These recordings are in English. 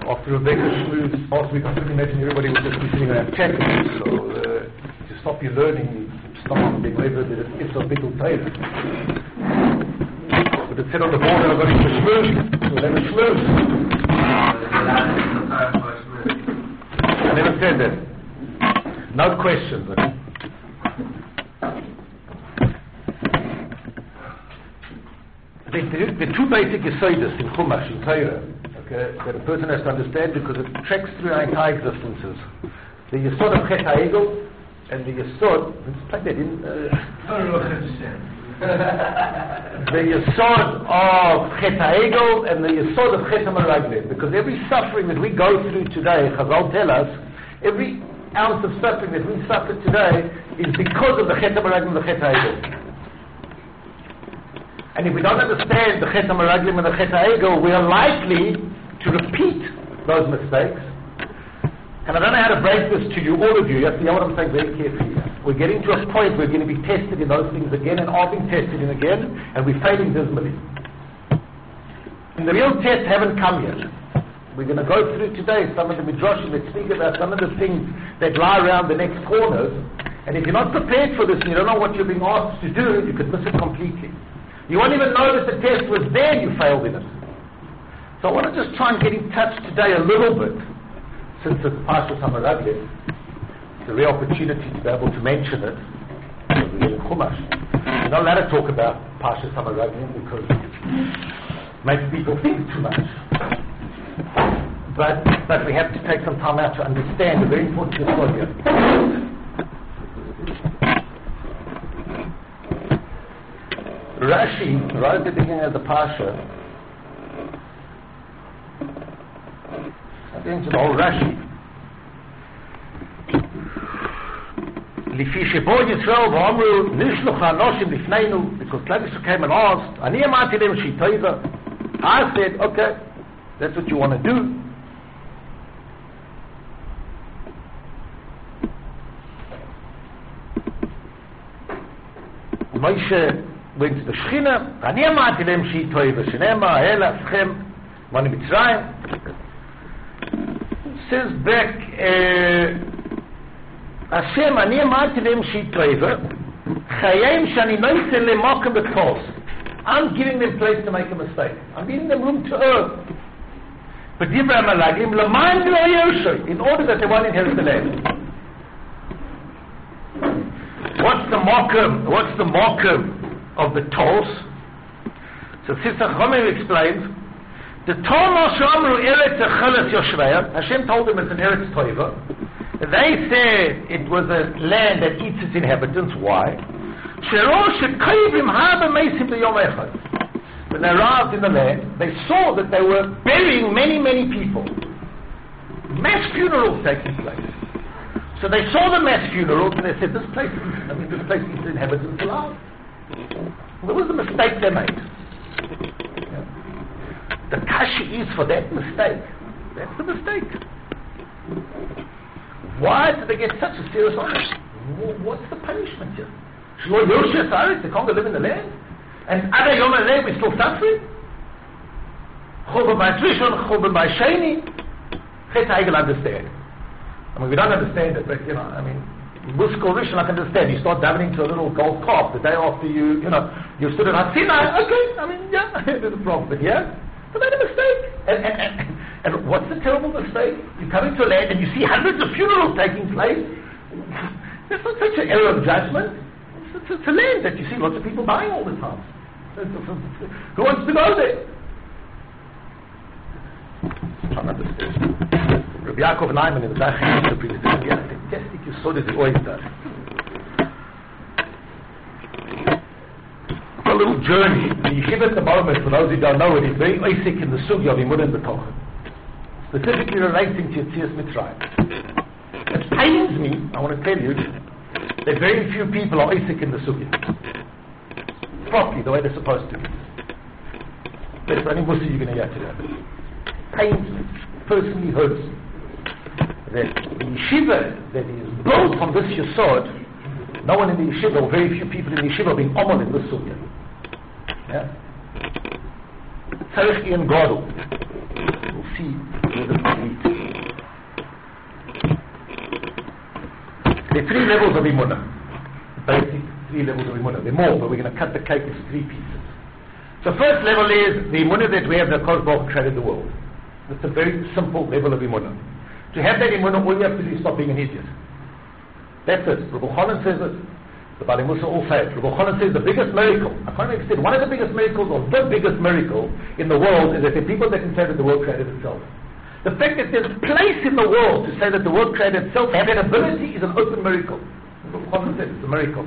After Rebecca schmoozed last week, I couldn't imagine everybody would just be sitting around chatting. So to stop your learning, you stop on being labeled that it's a big old tailor. But it said on the board that I've got to schmooze. So let it schmooze. I never said that. No questions. The two basic yesodas in Chumash, in Torah, okay, that a person has to understand because it tracks through our entire existences. The yesod of Chet HaEgel and the yesod, let's plug that in. The yesod of Chet HaEgel and the yesod of Chet HaMeraglim. Because every suffering that we go through today, Chazal tell us, every ounce of suffering that we suffer today is because of the Chet HaMeraglim and the Chet HaEgel. And if we don't understand the Chet HaMeraglim and the Chet HaEgel, we are likely to repeat those mistakes. And I don't know how to break this to you, all of you. You have to hear what I'm saying very carefully. We're getting to a point where we're going to be tested in those things again and are being tested in again, and we're failing dismally. And the real tests haven't come yet. We're going to go through today some of the midrashim that speak about some of the things that lie around the next corners. And if you're not prepared for this and you don't know what you're being asked to do, you could miss it completely. You won't even know that the test was there, you failed in it. So I want to just try and get in touch today a little bit, since it's Parshas HaMeraglim. It's a real opportunity to be able to mention it. We're in Chumash. We're not allowed to talk about Parshas HaMeraglim because it makes people think too much. But we have to take some time out to understand a very important yesod here. Rashi, right at the beginning of the Parsha, I think it's the whole Rashi. Lifi shebo Yisrael v'amru nishluch ha'anoshim lifneinu, because Klal Yisrael came and asked, ani amati lem shi tova. I said, okay, that's what you want to do. Moshe went to the Shechina, אני אמרתי להם שהיא טובה, שנאמר, אלה אסכם, ואני מצרים. Says back, Hashem, אני אמרתי להם שהיא טובה, חייהם שאני לא אצא למוקם בקורס. I'm giving them place to make a mistake. I'm giving them room to err. But Dibra Malagim, למען לא ירשו, in order that they won't inherit the land. What's the mokum of the Tos? So Sister Chomer explains, the Torah Shamru Eretz Echeles Yoshveya, Hashem told them it's an Eretz Toiva. They said it was a land that eats its inhabitants. Why? When they arrived in the land, they saw that they were burying many, many people. Mass funerals taking place. So they saw the mass funerals and they said, this place eats the inhabitants alive. What was the mistake they made? Yeah. The kashi is for that mistake. That's the mistake. Why did they get such a serious honor? What's the punishment here? Shlo Yoshia Saris, they can't live in the land? And Ada Yom HaLeh, we're still suffering? Churban by Trishon, Churban by Sheni. Chet HaEgel understand. I mean, we don't understand it, but, Muskal Rishon, I can understand. You start davening to a little gold calf the day after you stood at Hasinai. Okay, there's a problem. But yeah, they made a mistake. And what's the terrible mistake? You come into a land and you see hundreds of funerals taking place. That's not such an error of judgment. It's a land that you see lots of people dying all the time. Who wants to go there? I'm trying to understand. Rabbi Yaakov Naiman in the Dachim the previous day, a fantastic yesod as he always does. A little journey. The yeshiva at the moment, for those who don't know it, is very basic in the sugya of Imun and B'tochen, specifically relating to Yetzias Mitzrayim. It pains me, I want to tell you, that very few people are basic in the sugya. Properly, the way they're supposed to be. That's the only mussy you're going to get today. Pains me, personally hurts me. That the yeshiva that is built from this yesod, no one in the yeshiva, or very few people in the yeshiva, are being omel in this sugya. Yeah? Tzarech Ian Gadol. We'll see There are three levels of Emunah. Basic three levels of Emunah. There are more, but we're going to cut the cake into three pieces. So first level is the Emunah that we have that Kodesh Baruch Hu created the world. It's a very simple level of Emunah. To have that Emunah, all you have to do is stop being an idiot. That's it. Rabbi Chanan says it. The Bali Musa all say it. Rabbi Chanan says the biggest miracle, I can't explain, one of the biggest miracles, or the biggest miracle in the world, is that there are people that can say that the world created itself. The fact that there's a place in the world to say that the world created itself, have that ability, is an open miracle. Rabbi Chanan said it's a miracle.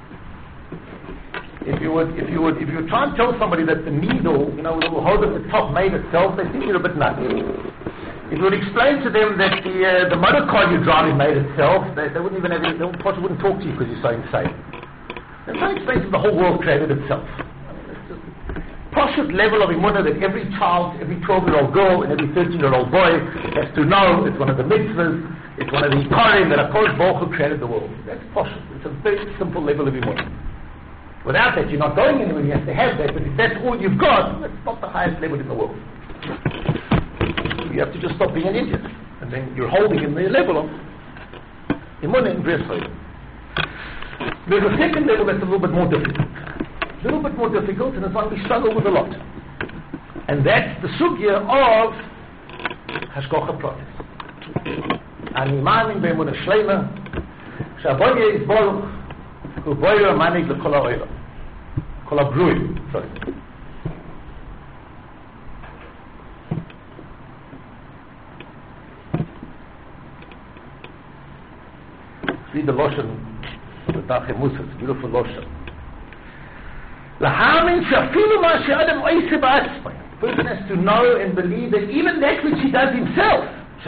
If you try and tell somebody that the needle, the little hole at the top made itself, they think you're a bit nuts. If you would explain to them that the motor car you're driving made itself, they wouldn't even have, they probably wouldn't talk to you because you're so insane. There's no explaining that the whole world created itself. Poshut level of Emunah that every child, every 12-year-old girl and every 13-year-old boy has to know. It's one of the mitzvahs, it's one of the ikarim that HaKadosh Baruch Hu created the world. That's Poshut. It's a very simple level of Emunah. Without that, you're not going anywhere. You have to have that. But if that's all you've got, that's not the highest level in the world. You have to just stop being an idiot. And then you're holding in the level of Emunah in Breslau. There's a second level that's a little bit more difficult. A little bit more difficult, and it's one we struggle with a lot. And that's the sugya of Hashgacha Pratis. Ani ma'amin be'emunah shleima, she'avoye yisborach, u'boyer manig l'kol ha'olam. Kol ha'bruim, sorry. Read the Loshan of the Dachem Musa, it's a beautiful Loshan. Lahamin shafilu ma she'adam oise ba'atzmai. The person has to know and believe that even that which he does himself,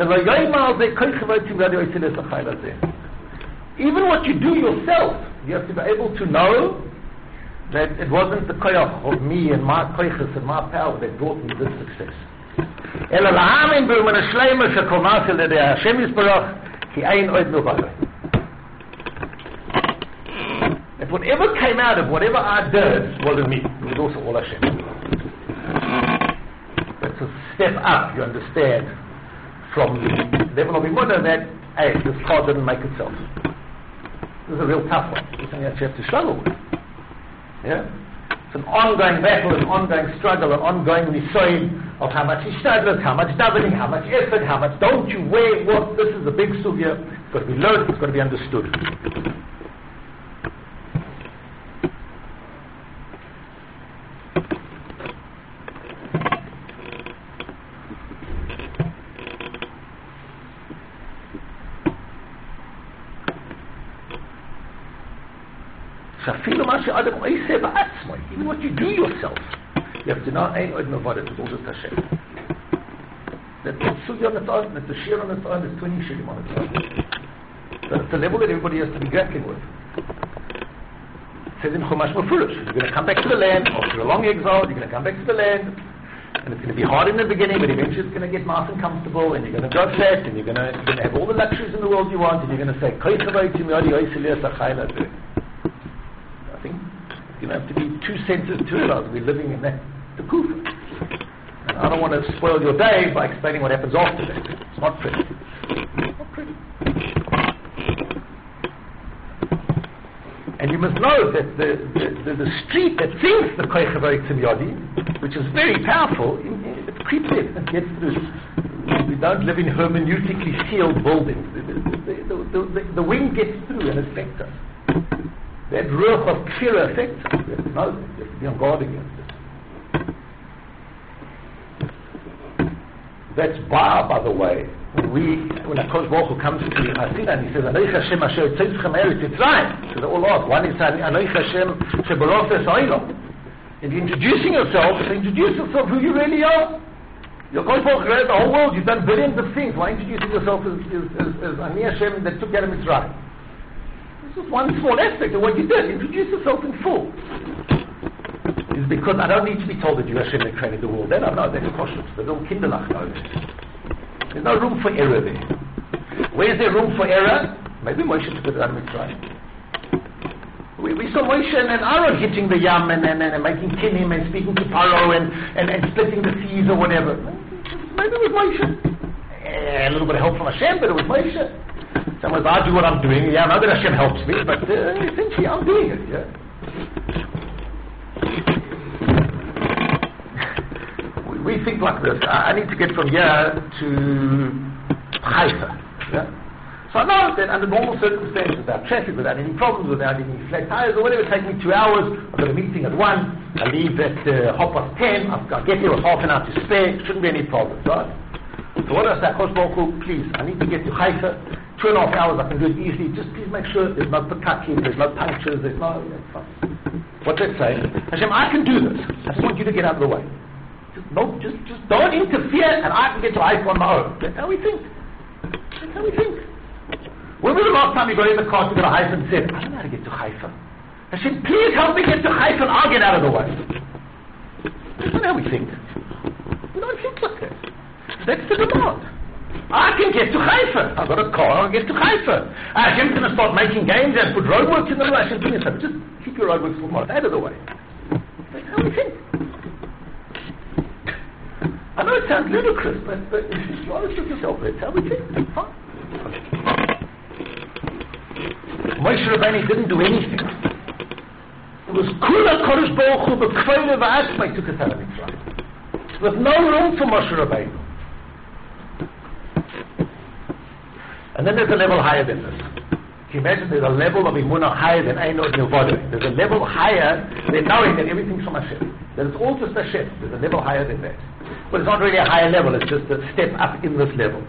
even what you do yourself, you have to be able to know that it wasn't the koyach of me and my koyches and my power that brought me this success. Ela lahamin be'emunah shleima shekol ma'aseh l'yedei Hashem yisbarach ki ein od milvado. That whatever came out of whatever I did wasn't me, it was also all Hashem. That's a step up, you understand, from the level of Emunah that, hey, this car didn't make itself. This is a real tough one. It's something that you have to struggle with. Yeah? It's an ongoing battle, an ongoing struggle, an ongoing nisoid of how much ishtadlus, how much davening, how much effort, how much don't you wear what. This is a big sugya. It's got to be learned, it's got to be understood. Even what you do yourself, you have to know, ain't od milvado, it's all just Hashem. That's sugya on its own, that's a shir on its own, there's 20 shirim on its own. So it's a level that everybody has to be grappling with. It says in Chumash Mefurish, you're going to come back to the land, after a long exile, you're going to come back to the land, and it's going to be hard in the beginning, but eventually it's going to get nice and comfortable, and you're going to go fat, and you're going to have all the luxuries in the world you want, and you're going to say, I think you have to be two senses to realize we're living in that tekufa. And I don't want to spoil your day by explaining what happens after that. It's not pretty. It's not pretty. And you must know that the street that sings the Koich HaVoy Tzim Yodi, which is very powerful, it creeps in and gets through. We don't live in hermeneutically sealed buildings. The wind gets through and affects us. That ruach of kfira affects us. You have to know that. You have to be on guard against it. That's by the way, when HaKadosh Baruch Hu comes to Hasina and he says, Anoich Hashem asher tzivchem eretz Yitzrayim. So they all ask, one is Anoich Hashem shebarofes ha'olam. And you're introducing yourself, so introduce yourself who you really are. Your HaKadosh Baruch Hu created the whole world, you've done billions of things. Why introducing yourself as Ani Hashem that took you out of Mitzrayim? This is one small aspect of what you did. Introduce yourself in full. It's because I don't need to be told that you Hashem that created the world. They don't know. That's Koshut. The little kinderlach knows. There's no room for error there. Where's there room for error? Maybe Moshe took it out of Mitzrayim. We saw Moshe and Aaron hitting the yam and making kinim and speaking to Paro and splitting the seas or whatever. Maybe it was Moshe. A little bit of help from Hashem, but it was Moshe. Some words, I do what I'm doing. Yeah, I know that Hashem helps me, but essentially I'm doing it. Yeah. We think like this. I need to get from here to Haifa. Yeah? So I know that under normal circumstances, without traffic, without any problems, without any flat tires or whatever, it takes me 2 hours. I've got a meeting at 1. I leave at 10:30. I get here with half an hour to spare. Shouldn't be any problems, right? So what do I say? Kosh Baruch Hu, please, I need to get to Haifa. 2.5 hours, I can do it easily. Just please make sure there's no pakakim, there's no punctures, there's no... What's that saying? Hashem, I can do this. I just want you to get out of the way. Just don't interfere and I can get to Haifa on my own. That's how we think. That's how we think. When was the last time you got in the car to go to Haifa and said, I don't know how to get to Haifa? Hashem, please help me get to Haifa and I'll get out of the way. That's not how we think. We don't think like that. That's the demand. I can get to Haifa. I've got a car, I'll get to Haifa. Hashem's going to start making games and put roadworks in the way. Hashem, do me something. Just keep your roadworks for tomorrow. Out of the way. That's how we think. I know it sounds ludicrous, but if you're honest with yourself, that's how we think. Huh? Moshe Rabbeinu didn't do anything. It was Kula Kodesh Baruch Hu B'Kfeile V'Atzmai took us out of Mitzrayim. There was no room for Moshe Rabbeinu. And then there's a level higher than this. Can you imagine there's a level of Emunah higher than Einod Nilvodah? There's a level higher than knowing that everything's from Hashem. That it's all just Hashem. There's a level higher than that. But it's not really a higher level, it's just a step up in this level.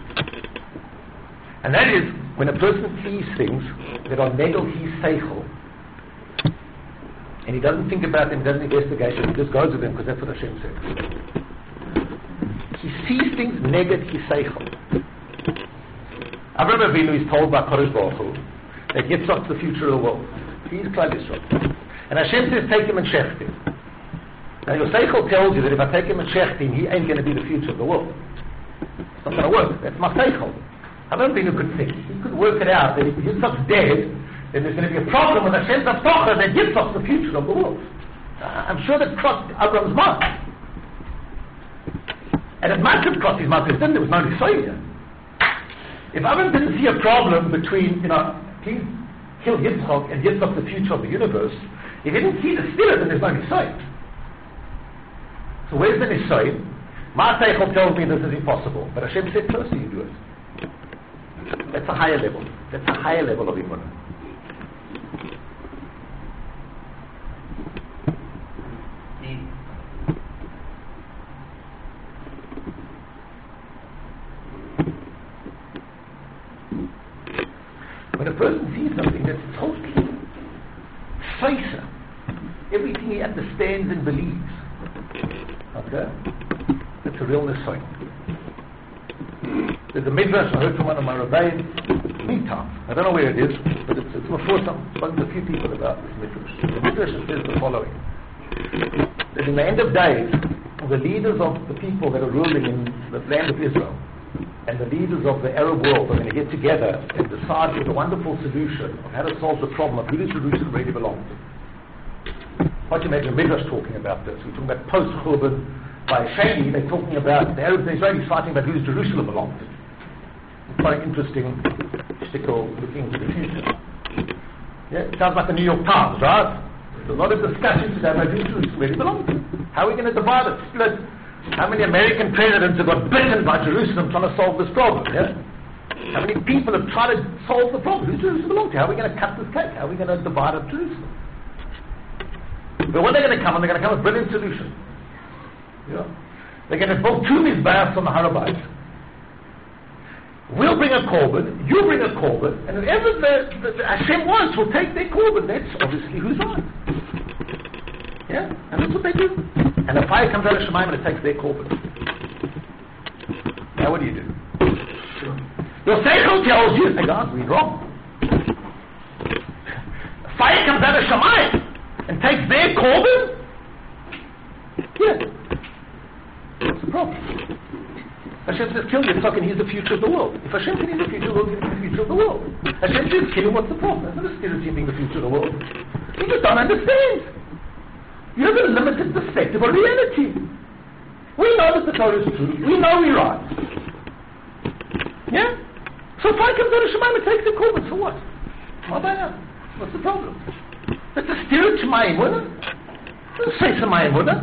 And that is when a person sees things that are negel his seichel, and he doesn't think about them, doesn't investigate them, he just goes with them because that's what Hashem says. He sees things neged his seichel. Avraham Avinu is told by Kodesh Baruch Hu that Yitzchak's the future of the world. He's Klal Yisrael. And Hashem says, take him and shecht him. Now your seichel tells you that if I take him and shecht him, he ain't going to be the future of the world. It's not going to work. That's my seichel. Avraham Avinu could think. He could work it out that if Yitzchak's dead, then there's going to be a problem with Hashem's Avtocha that Yitzchak's the future of the world. I'm sure that crossed Abraham's mind. And it must have crossed his mind because then there was no Nisayon. If Abraham didn't see a problem between, please kill Yitzchak and Yitzchak the future of the universe, if he didn't see the spirit, then there's no Nisayon. So where's the Nisayon? My Seichel tells me this is impossible, but Hashem said, first you do it. That's a higher level. That's a higher level of Emunah. When a person sees something that's totally facer, everything he understands and believes, okay, that's a real Nisayon. There's a midrash I heard from one of my rabbis many times. I don't know where it is, but it's before I've spoken to a few people about this midrash. The midrash says the following: that in the end of days, the leaders of the people that are ruling in the land of Israel and the leaders of the Arab world are going to get together and decide with a wonderful solution of how to solve the problem of who does Jerusalem really belong to. Why do you imagine Midrash talking about this? We're talking about post-Churban. By Shani, they're talking about the Arabs and Israelis fighting about who does Jerusalem belong to. It's quite interesting stickle looking into the future. Yeah, it sounds like the New York Times, right? There's a lot of discussion today about who Jerusalem really belongs to. How are we going to divide it, split? How many American presidents have got bitten by Jerusalem trying to solve this problem? Yeah? How many people have tried to solve the problem? Who does Jerusalem belong to? How are we going to cut this cake? How are we going to divide up Jerusalem? But when they're going to come, and they're going to come with a brilliant solution. Yeah. They're going to build 2 mizbeachs on the Har Habayit. We'll bring a korban, you bring a korban, and whoever the Hashem wants will take their korban. That's obviously who's right. Yeah, and that's what they do. And the fire comes out of Shemaim and it takes their korban. Now what do? Your seichel tells you, hey guys, we're wrong. The fire comes out of Shemaim and takes their korban? Yeah. What's the problem? Hashem says, kill Yitzchak and he's the future of the world. If Hashem can he's the future of the world, he's the future of the world. Hashem says, kill him, what's the problem? There's no spirit in being the future of the world. You just don't understand. You have a limited perspective of reality. We know that the Torah is true. We know we're right. Yeah? So if I comes out of Shemaim and takes the korban, so what? What's the problem? That's a steer to my emunah. Don't say to my emunah.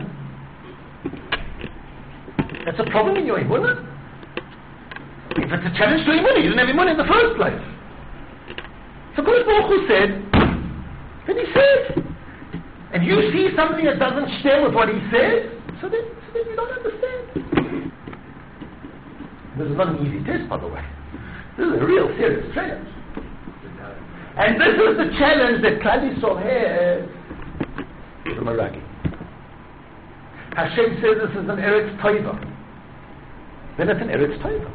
That's a problem in your emunah. If it's a challenge to emunah, you didn't have emunah in the first place. So Kodesh Baruch Hu said, then he said, and you see something that doesn't share with what he said, so then you don't understand. This is not an easy test, by the way. This is a real serious challenge. And this is the challenge that Klal Yisrael has with the Meragi. Hashem says this is an Eretz Tova. Then it's an Eretz Tova.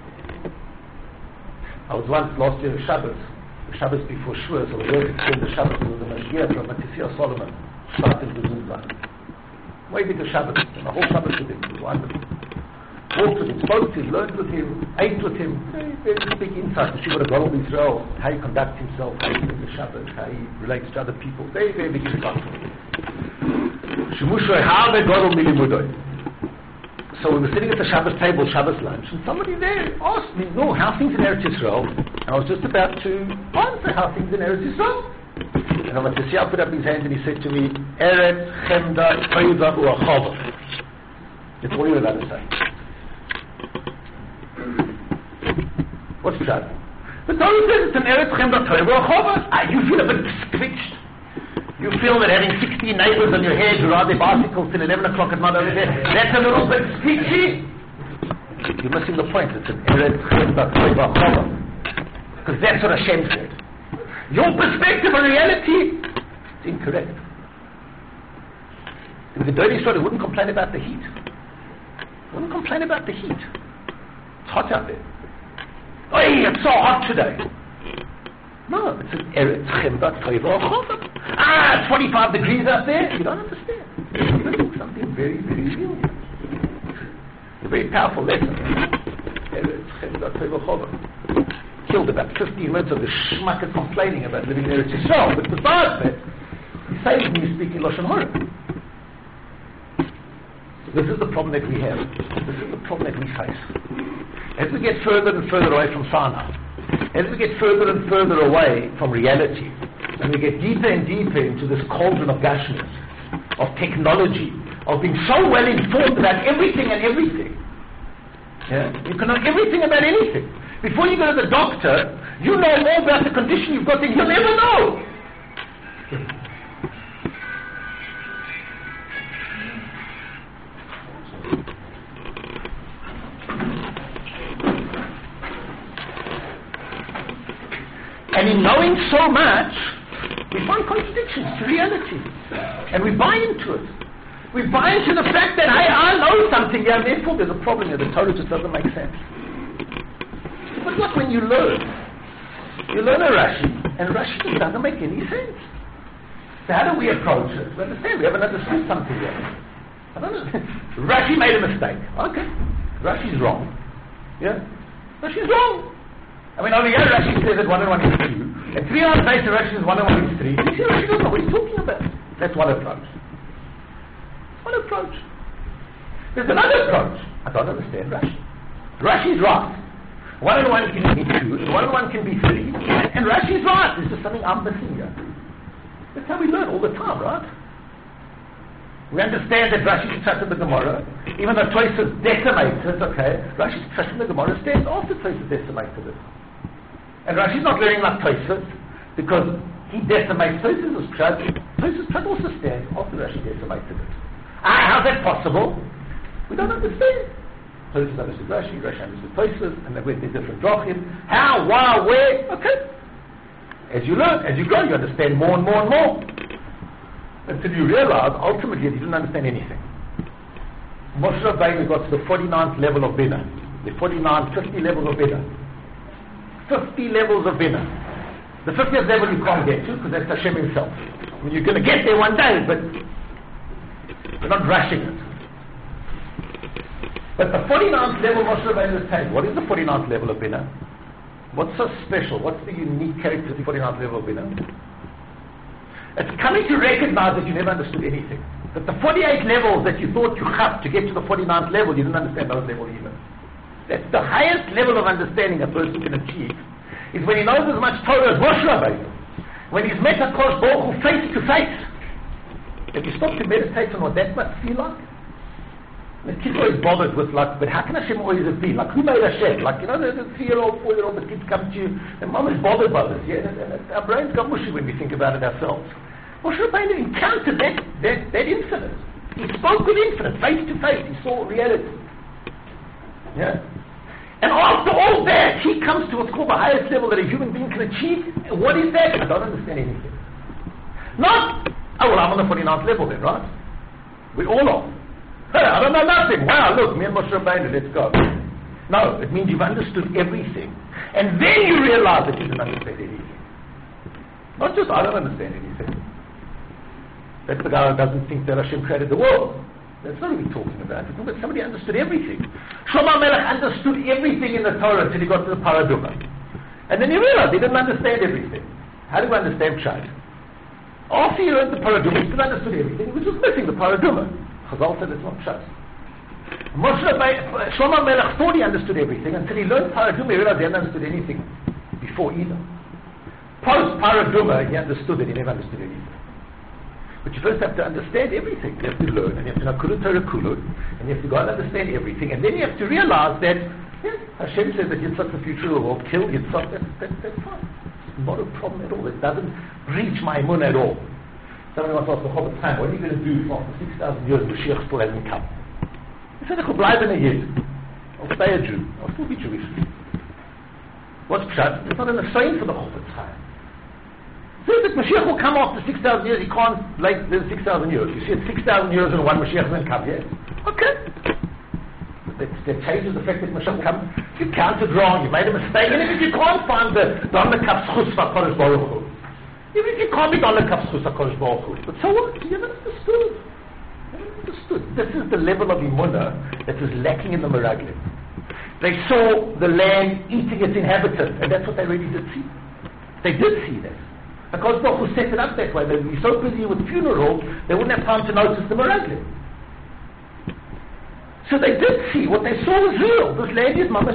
I was once last year in Shabbos before Shavuos, I was there to spend the Shabbos with the Mashiach from Matisia Solomon, starting to Zumba. Way bigger Shabbos, and the whole Shabbos with him, it was wonderful. Walked with him, spoke to him, learned with him, ate with him, very, very big insight to see what a God of Israel, how he conducts himself, how he lives the Shabbos, how he relates to other people, very, very big insight. So we were sitting at the Shabbos table, Shabbos lunch, and somebody there asked me, no, how things in Eretz Yisrael? And I was just about to answer how things in Eretz Yisrael. And I went to see, I put up his hand and he said to me, Eretz Chemda Tova U'achava. That's all he was allowed to say. What's that? The Torah says it's an Eretz Chemda Tova U'achava. You feel a bit twitched. You feel that having 16 neighbors on your head who ride their bicycles till 11 o'clock at night over there, that's a little bit sketchy. You're missing the point. It's an Eretz Chemda Tova U'achava. Because that's what Hashem said. Your perspective on reality is incorrect. If the dirty story wouldn't complain about the heat. Wouldn't complain about the heat. It's hot out there. Hey, it's so hot today. No, it's an Eretz Chemda Tova U'achava. It's 45 degrees out there. You don't understand. You're doing something very, very real here. A very powerful lesson. Eretz Chemda Tova U'achava. Killed about 15 minutes of the schmucker complaining about living in Eretz Yisrael. But besides that, he saved me speaking Lashon Hara. This is the problem that we have. This is the problem that we face. As we get further and further away from Sinai, as we get further and further away from reality, and we get deeper and deeper into this cauldron of Gashmias, of technology, of being so well informed about everything and everything. Yeah? You can know everything about anything. Before you go to the doctor, you know more about the condition you've got than you'll ever know. And in knowing so much, we find contradictions to reality. And we buy into it. We buy into the fact that, hey, I know something here, and therefore there's a problem here. The Torah just doesn't make sense. But look, when you learn a Rashi, and Rashi just doesn't make any sense. So how do we approach it? We understand, we haven't understood something yet. I don't know. Rashi made a mistake. Okay. Rashi's wrong. Yeah? Rashi's wrong. I mean, over here Rashi says that 1 and 1 is 2. And 3 hours later Rashi says 1 and 1 is 3. You see, Rashi doesn't know what he's talking about. That's one approach. One approach. There's another approach. I don't understand Rashi. Rashi's right. 1 and 1 can be 2, and 1 and 1 can be 3, and Rashi's right. There's just something I'm missing here. That's how we learn all the time, right? We understand that Rashi's trusted the Gemara, even though Tosfos decimates it, okay, Rashi's trusting the Gemara stands after Tosfos decimated it. And Rashi's not learning like Tosfos, because he decimates Tosfos' pshat. Tosfos' pshat also stands after Rashi decimated it. How's that possible? We don't understand. Tosfos understood Rashi, Rashi understood Tosfos, and they went in different drachim. How, why, where? Okay. As you learn, as you grow, you understand more and more and more. Until you realize, ultimately, you didn't understand anything. Moshe Rabbeinu got to the 49th level of Bina. The 50 levels of Bina. 50 levels of Bina. The 50th level you can't get to, because that's Hashem himself. I mean, you're going to get there one day, but you're not rushing it. But the 49th level Moshe Rabbeinu attained. What is the 49th level of Bina? What's so special? What's the unique character of the 49th level of Bina? It's coming to recognize that you never understood anything. That the 48 levels that you thought you had to get to the 49th level, you didn't understand those levels either. That's the highest level of understanding a person can achieve. is when he knows as much Torah as Moshe Rabbeinu. When he's met HaKadosh Baruch Hu face to face. Have you stopped to meditate on what that must feel like? The kids are always bothered with like, but how can Hashem always have been? Like, who made Hashem? Like, you know, the 3-year-old, 4-year-old, the kids come to you, and mom is bothered by this, yeah? And our brains got mushy when we think about it ourselves. Moshe Rabbeinu encountered that infinite. He spoke with infinite, face to face. He saw reality. Yeah? And after all that, he comes to what's called the highest level that a human being can achieve. And what is that? I don't understand anything. Not, oh, well, I'm on the 49th level then, right? We all are. Hey, I don't know nothing. Wow, look, me and Moshe Rabbeinu, let's go. No, it means you've understood everything. And then you realize that you didn't understand anything. Not just, I don't understand anything. That's the guy who doesn't think that Hashem created the world. That's not what we're talking about. We're talking about somebody understood everything. Shlomo Melech understood everything in the Torah until he got to the Paraduma. And then he realized he didn't understand everything. How do you understand Pshat? After he learned the Paraduma, he still understood everything. He was just missing the Paraduma. Chazal said it's not Pshat. Shlomo Melech thought he understood everything until he learned Paraduma. He realized he hadn't understood anything before either. Post Paraduma, he understood that he never understood anything. But you first have to understand everything. You have to learn, and you have to know Kulu Torah Kulu, and you have to go and understand everything, and then you have to realize that Hashem says that Yitzhak the future of the world, kill Yitzhak, that's fine. It's not a problem at all. It doesn't breach my imun at all. Somebody once asked the Chofetz Chaim, what are you going to do after 6,000 years Mashiach still hasn't come? He said, I'll bleiben a Yid. I'll stay a Jew. I'll still be Jewish. What's Pshat? It's not in the same for the Chofetz Chaim. So that Mashiach will come after 6,000 years, he can't like there's 6,000 years. You see it's 6,000 years and one Mashiach hasn't come yet. Okay. That changes the fact that Mashiach will come. You counted wrong, you made a mistake, and if you can't find the Donna Kap's Chus HaKadosh Baruch Hu, even if you can't be Donna Kap's Chus HaKadosh Baruch Hu, but so what? You haven't understood. You haven't understood. This is the level of Imunah that was lacking in the Meraglim. They saw the land eating its inhabitants, and that's what they really did see. They did see that. Because Baruch Hu set it up that way. They'd be so busy with funerals, they wouldn't have time to notice the Meraglim. So they did see. What they saw was real. This land is mamash.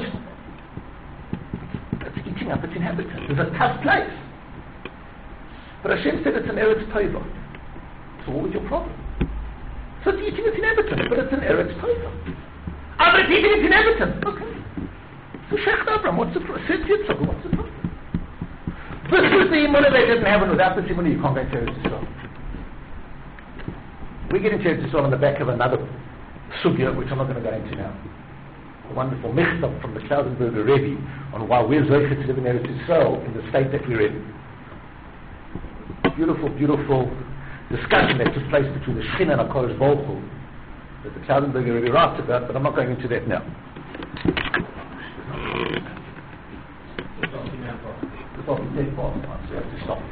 It's eating up its inhabitants. It's a tough place. But Hashem said it's an Eretz Tova. So what was your problem? So it's eating its inhabitants, but it's an Eretz Tova. But it's eating its inhabitants. Okay. So Sheikh Abraham, what's the problem? What's the problem? This is the imunah they didn't have, and without this imunah you can't go into Eretz Yisrael. We get into Eretz Yisrael on the back of another sugya, which I'm not going to go into now. A wonderful michtav from the Klausenberger Rebbe on why we're zoichet to live in Eretz Yisrael in the state that we're in. Beautiful, beautiful discussion that took place between the Shechina and HaKadosh Baruch Hu that the Klausenberger Rebbe writes about, but I'm not going into that now. So you have to stop.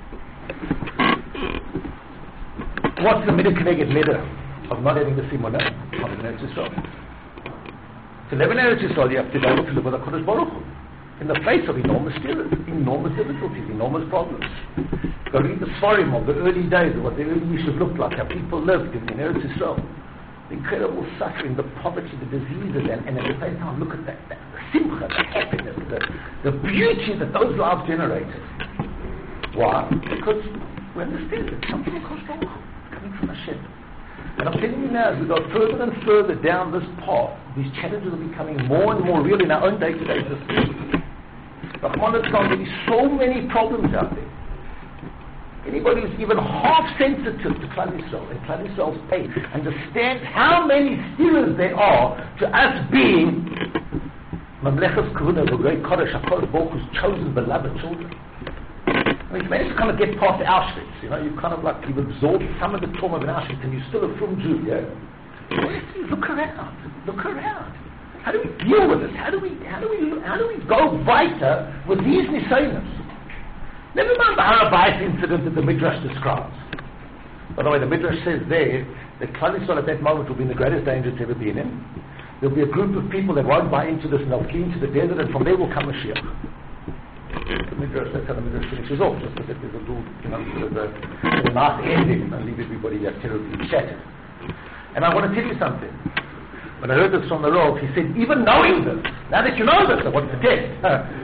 Okay. What's the middle connected middle of not having the simunah of the Eretz Yisrael? To live in Eretz Yisrael, you have to be able to live with HaKadosh Baruch Hu in the face of enormous difficulties, enormous problems. Go read the Sfarim of the early days of what the early Yishuv looked like, how people lived in Eretz Yisrael. The incredible suffering, the poverty, the diseases, and at the same time, look at that, the simcha, the happiness, the beauty that those lives generated. Why? Because we understand it. Something across the world, coming from Hashem. And I'm telling you now, as we go further and further down this path, these challenges are becoming more and more real in our own day-to-day existence. Rahman al-Islam, there are so many problems out there. Anybody who's even half sensitive to Klal Yisrael and Klal Yisrael's pain understands how many steers there are to us being Mamlechas Kahuna, the great Kodesh HaKadosh Baruch Hu's chosen beloved children. I mean, you managed to kind of get past Auschwitz, you know, you kind of like, you've absorbed some of the trauma of Auschwitz and you're still a frum Jew, yeah? Look around. How do we deal with this? How do we go weiter with these nisayonos? Never mind the Harabais incident that the Midrash describes. By the way, the Midrash says there that Klal Yisrael at that moment will be in the greatest danger it's ever been in. There'll be a group of people that won't buy into this and they'll flee into the desert, and from there will come Mashiach. The Midrash, that's how the Midrash finishes off, just as if there's a little, sort of a nice ending and leave everybody terribly shattered. And I want to tell you something. When I heard this from the Rav, he said, even knowing this, now that you know this, I want to test.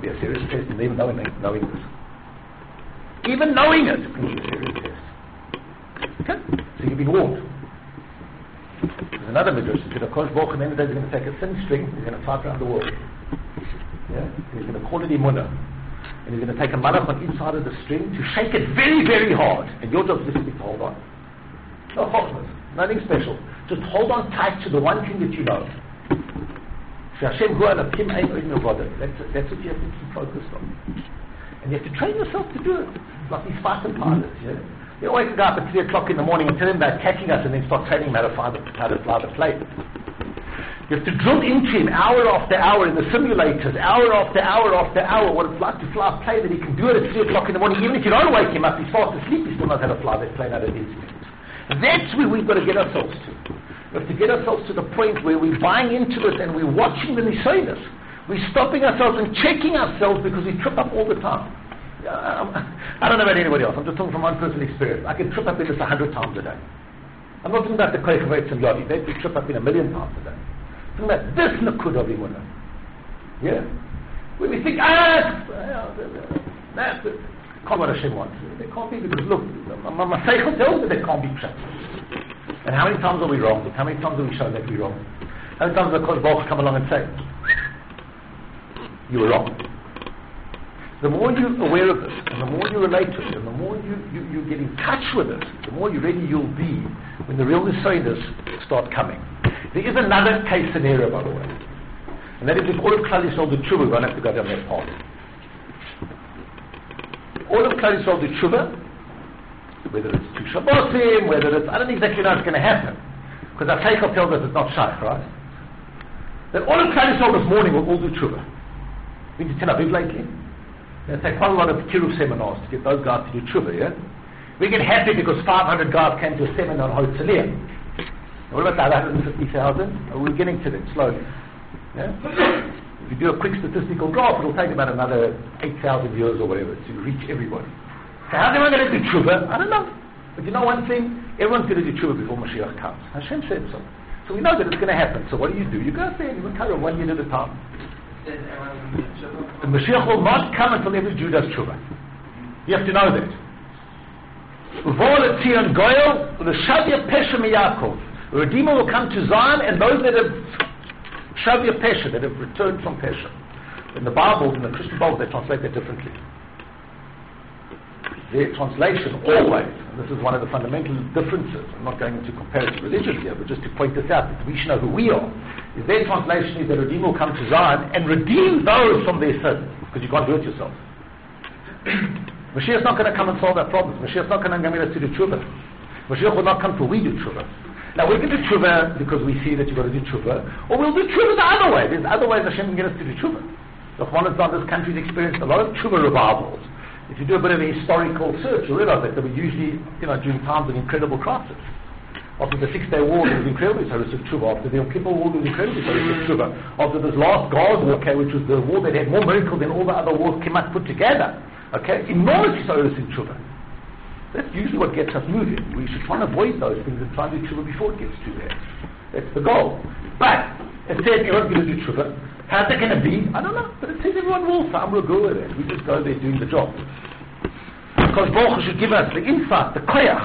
be a serious test, and even knowing this. Even knowing it can be a serious test. Okay? So you've been warned. There's another midrash. He's going to Kosh Baruch, and then he's going to take a thin string, he's going to tie it around the world. Yeah? He's going to call it Imunah. And he's going to take a malach on each side of the string to shake it very, very hard. And your job is just to hold on. No chokmas, nothing special. Just hold on tight to the one thing that you know. That's what you have to keep focused on. And you have to train yourself to do it. Like these fighter pilots, yeah? They always go up at 3 o'clock in the morning and tell them they're catching us and then start training them how to fly the plane. You have to drill into him hour after hour in the simulators, hour after hour after hour, what it's like to fly a plane, that he can do it at 3 o'clock in the morning. Even if you don't wake him up, he's fast asleep, he still knows how to fly that plane out of instinct. That's where we've got to get ourselves to. We have to get ourselves to the point where we're buying into it and we're watching the Nisaynus. We're stopping ourselves and checking ourselves because we trip up all the time. I don't know about anybody else. I'm just talking from my personal experience. I can trip up in this 100 times a day. I'm not talking about the Koichavetz and Yodi. They trip up in 1,000,000 times a day. I'm talking about this Nakud of Imunah. Yeah? When we think, that's it. Can't what Hashem wants. They can't be, because look, my Seichel tells me they can't be pshat. And how many times are we wrong? How many times have we shown that we're wrong? How many times does Kosh Baruch come along and say, you were wrong? The more you're aware of it, and the more you relate to it, and the more you get in touch with it, the more ready you'll be when the real Nisaynus start coming. There is another case scenario, by the way. And that is if all of Klal Yisrael do tshuva, we don't have to go down that path. All of Klal Yisrael do tshuva, whether it's two Shabbosim, whether it's, I don't exactly know what's going to happen. Because our Seichel tells us it's not shaykh, right? That all of Klal Yisrael this morning will all do tshuva. Been to Tel Aviv lately? They take quite a lot of Kiruv seminars to get those guys to do tshuva, yeah? We get happy because 500 guys came to a seminar on Hotzelia. What about the 150,000? We're getting to them slowly. Yeah? If you do a quick statistical graph, it'll take about another 8,000 years or whatever to reach everybody. So how's everyone going to do tshuva? I don't know. But you know one thing? Everyone's going to do tshuva before Mashiach comes. Hashem said so. So we know that it's going to happen. So what do? You go out there and you will carry on 1 year at a time. The Mashiach will not come until every Jew does tshuva. You have to know that. The Redeemer will come to Zion, and those that have Shavya Pesha, that have returned from Pesha. In the Bible, in the Christian Bible, they translate that differently. Their translation always, and this is one of the fundamental differences, I'm not going into comparative religion here, but just to point this out, that we should know who we are, is their translation is that Redeemer will come to Zion and redeem those from their sins, because you can't do it yourself. Mashiach's not going to come and solve our problems. Mashiach's not going to get us to do tshuva. Mashiach will not come till we do tshuva. Now we can do tshuva because we see that you've got to do tshuva, or we'll do tshuva the other way. There's other ways Hashem can get us to do tshuva. The Chwan this country's experienced a lot of tshuva revivals. If you do a bit of a historical search, you'll realize that they were usually, during times of incredible crisis. After the 6-day war, there was incredibly horrific tshuva. After the Yom Kippur war, there was incredibly horrific tshuva. After this last Gaza war, which was the war that had more miracles than all the other wars came out put together, enormous horrific tshuva. That's usually what gets us moving. We should try and avoid those things and try and do tshuva before it gets too bad. That's the goal. But it says everyone's going to do tshuva. How's that going to be? I don't know. But it says everyone will. So I'm going to go with it. We just go there doing the job. Because Baruch should give us the insight, the koyach,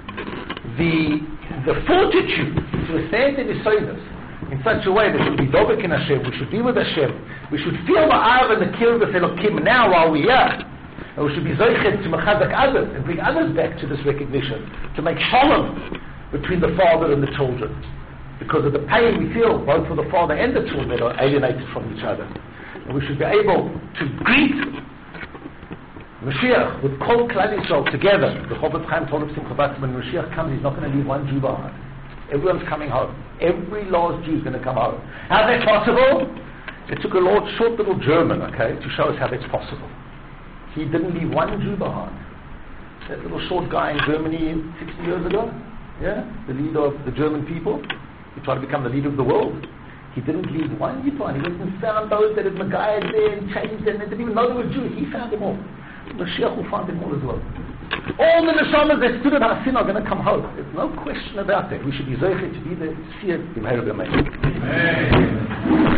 the fortitude to stand in His service in such a way that we'll be dobek in Hashem, we should be with Hashem, we should feel the Av and the Kirub of Elokim now while we are, and we should be zoichet to mechazak others and bring others back to this recognition, to make shalom between the father and the children, because of the pain we feel both for the father and the children that are alienated from each other. And we should be able to greet Mashiach with Kol Klal Yisrael together. The Chofetz Chaim told us in Chabad, when Mashiach comes, he's not going to leave one Jew behind. Everyone's coming home. Every last Jew is going to come home. How's that possible? It took a short little German, to show us how that's possible. He didn't leave one Jew behind. That little short guy in Germany 60 years ago, the leader of the German people, he tried to become the leader of the world. He didn't leave one Jew behind. He went and found those that had Magayas there and changed them and didn't even know they were Jews. He found them all. Mashiach will find them all as well. All the neshamas that stood at our sin are going to come home. There's no question about that. We should be zoichet to be there, see it, in Amen.